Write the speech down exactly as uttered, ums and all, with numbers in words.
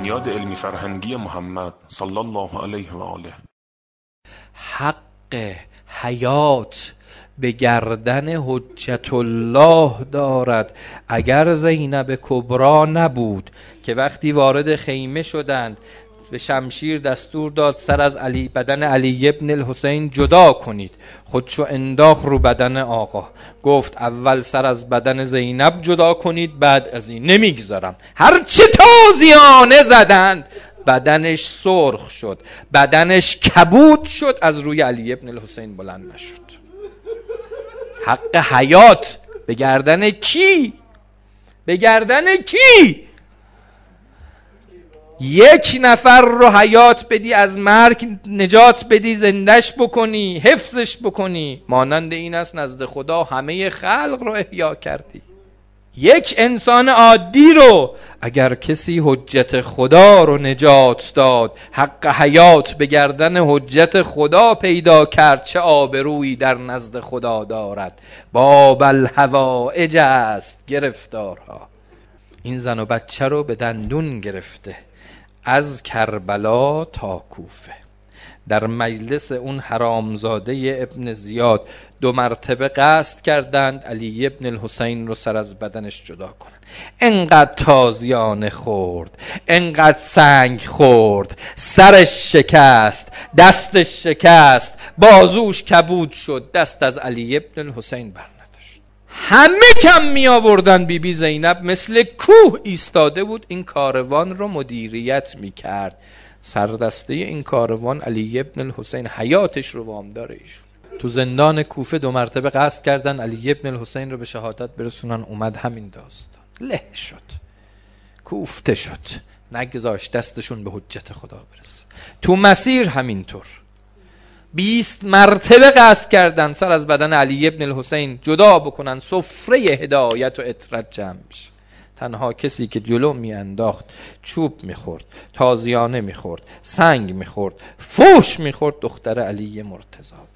بنیاد علمی فرهنگی محمد صلی الله علیه و آله. حق حیات به گردن حجت الله دارد. اگر زینب کبرا نبود که وقتی وارد خیمه شدند به شمشیر دستور داد سر از علی بدن علی ابن الحسین جدا کنید، خودشو انداخت رو بدن آقا، گفت اول سر از بدن زینب جدا کنید، بعد از این نمیگذارم. هرچه تازیانه زدند بدنش سرخ شد، بدنش کبود شد، از روی علی ابن الحسین بلند نشد. حق حیات به گردن کی؟ به گردن کی؟ یک نفر رو حیات بدی، از مرگ نجات بدی، زندش بکنی، حفظش بکنی، مانند این است نزد خدا همه خلق رو احیا کردی. یک انسان عادی رو اگر کسی حجت خدا رو نجات داد، حق حیات به گردن حجت خدا پیدا کرد، چه آبرویی در نزد خدا دارد. باب الحوائج است گرفتارها. این زن و بچه رو به دندون گرفته از کربلا تا کوفه. در مجلس اون حرامزاده ابن زیاد دو مرتبه قصد کردند علی ابن الحسین رو سر از بدنش جدا کنن. انقدر تازیانه خورد، انقدر سنگ خورد، سرش شکست، دستش شکست، بازوش کبود شد، دست از علی ابن الحسین بر نداشت. همه کم می آوردن. بی بی زینب مثل کوه ایستاده بود، این کاروان رو مدیریت می کرد. سردسته این کاروان علی ابن الحسین، حیاتش رو وامدار ایشون. تو زندان کوفه دو مرتبه قصد کردن علی ابن الحسین رو به شهادت برسونن، اومد همین داستان، له شد، کوفته شد، نگذاشت دستشون به حجت خدا برسه. تو مسیر همینطور بیست مرتبه قصد کردن سر از بدن علی ابن الحسین جدا بکنن، سفره هدایت و اطرت جمع بشه. تنها کسی که جلو می انداخت چوب می خورد، تازیانه می خورد، سنگ می خورد، فوش می خورد، دختر علی مرتضی.